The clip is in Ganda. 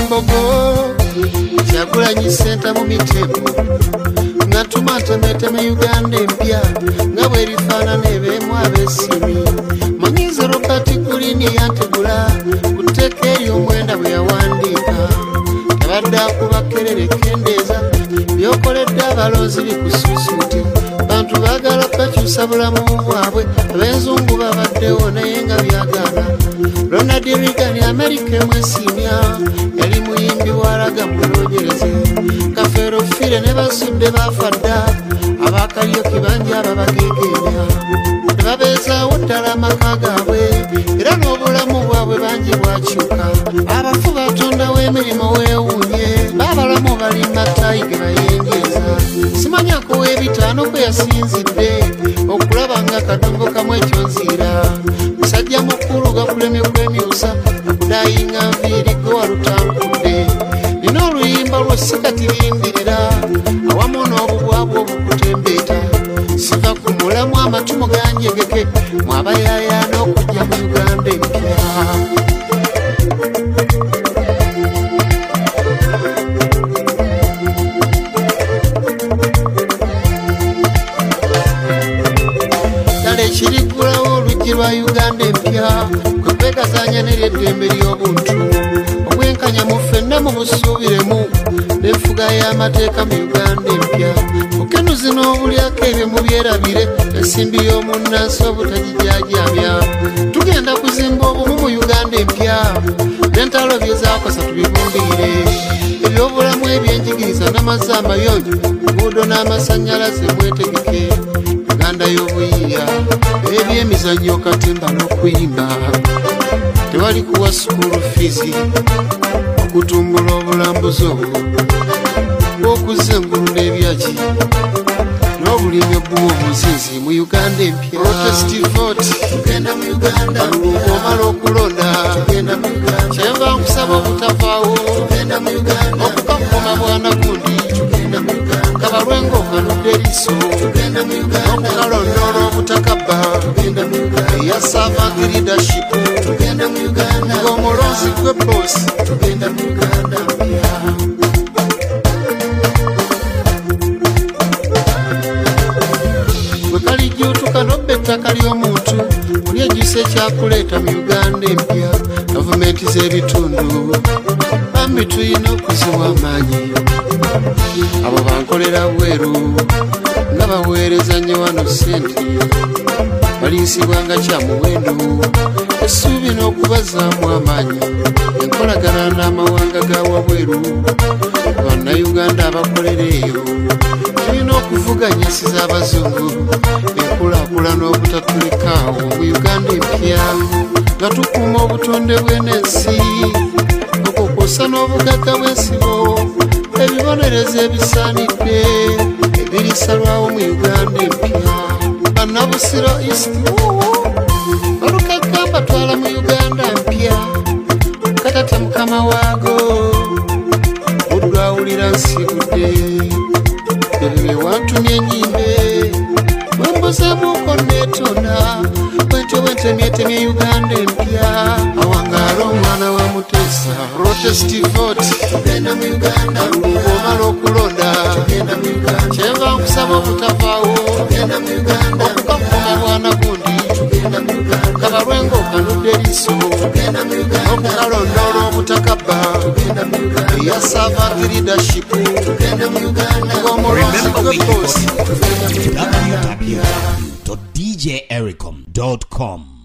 Embogo Kyagulanyi Center mu Mitego nga tumatemeteme Uganda empya nga bwerifaanana ebeemu ab'essimi manyize Robert Kulini yantegula ku tteeka ery'omwenda bwe yawandiika tabadde akuba kkerere kendeeza byokoledde abalonzi bikusuusuuti bantu baagala bakyusa bulamu bwabwe ab'enzungu babaddewo naye nga byagaana Ronald Reagan Amerika emwesimya yali muyimbi bw'alaga munoonyereze Kafeero Fire ne basudde bafa dda abakalyoki bangi ababageegenya ne babeezaawo ddala amaka gaabwe era n'obulamu bwabwe bangi bwakyuka abafu batondawo emirimu weewuunye baabalamu balimba ttaayi ge bayengeeza simanyako w'ebitaano kwe yasinzidde okulaba nga kadongo kamu ekyonziira musajja mukulu gakulemye kwemyusa akudayinga nviiri gwe walutambudde nina oluyimba lw'ossikatirindirira awamu n'obubwabwa obukutembeeta siva ku mulamu amatumu ganjegeke mwabayayaana okujja mu Uganda empya ekiriggulawo oluggi lwa Uganda empya kwe kwegazaanya n'ery'eddembe ly'obuntu obwenkanya mu ffenna mu busuubiremu n'enfuga y'amateeka mu Uganda empya okenuzi n'obulyako ebyo mubyerabire ensimbi y'omunnansi obutagijaajamya tugenda kuzimba obumu mu Uganda empya n'entalo byezaakosa tubibumbire ebyobulamu ebyenjigiriza n'amazzi amayonjo enguudo n'amasannyalaze mwetegeke Uganda y'obuyiiya ebyemizannyo katemba n'okuyimba tewali kuwa school fees okutumbula obulambuzi obwo bw'okuzza engulu n'ebyaki n'obulimi obbuwa omuzinzi mu Uganda empya protest vote tugenda mu Uganda omala okulonda tugenda mu Uganda kyenva nkusaba obutavaawo tugenda mu Uganda okukakuma bwana gundi tugenda mu Uganda kabalwengo okanudde eriiso tugenda mu Uganda okukalondoola obutakabba tugenda mu Uganda eya servant leadership tugenda mu Uganda ng'omulonzi gwe boss tugenda mu Uganda empya kalijjuutuka nobba ettaka ly'omuntu oli ejjusa ekyakuleeta mu Uganda empya gavumenti z'ebitundu bambi tulina okuziwa amaanyi abo bankolera bweru nga baweereza nnyo wano ssente baliisibwa nga kya muwendo essuubi n'okubazaamu amaanyi enkolagana n'amawanga ga wabweru bannayuganda abakolera eyo tulina okuvuganyisiza abazungu enkulaakulana obutatulekaawo mu Uganda empya nga tukuuma obutonde bw'ensi okukosa n'obugagga bw'ensibo ebibonerezo ebisaanidde ebirisalwawo mu Uganda empya bannabusiro east balukagamba twala mu Uganda mpya katata mukama waago odwawulira nsigudde ebyo bye wantumye ennyimbe bwembuzeemuuko neetona bwentyo bwentemyetemye Uganda empya awangaala omwana wa Muteesa protest vote tugenda mu Uganda omala okulonda tugenda mu Uganda kyenva nkusaba obutavaawo tugenda mu Uganda okukakuma bwana gundi tugenda mu Uganda kabalwengo okanudde eriiso tugenda mu Uganda okukalondoola obutakabba tugenda mu Uganda eya servant leadership tugenda mu Uganda ng'omulonzi gwe boss tugenda mu Uganda www.djericom.com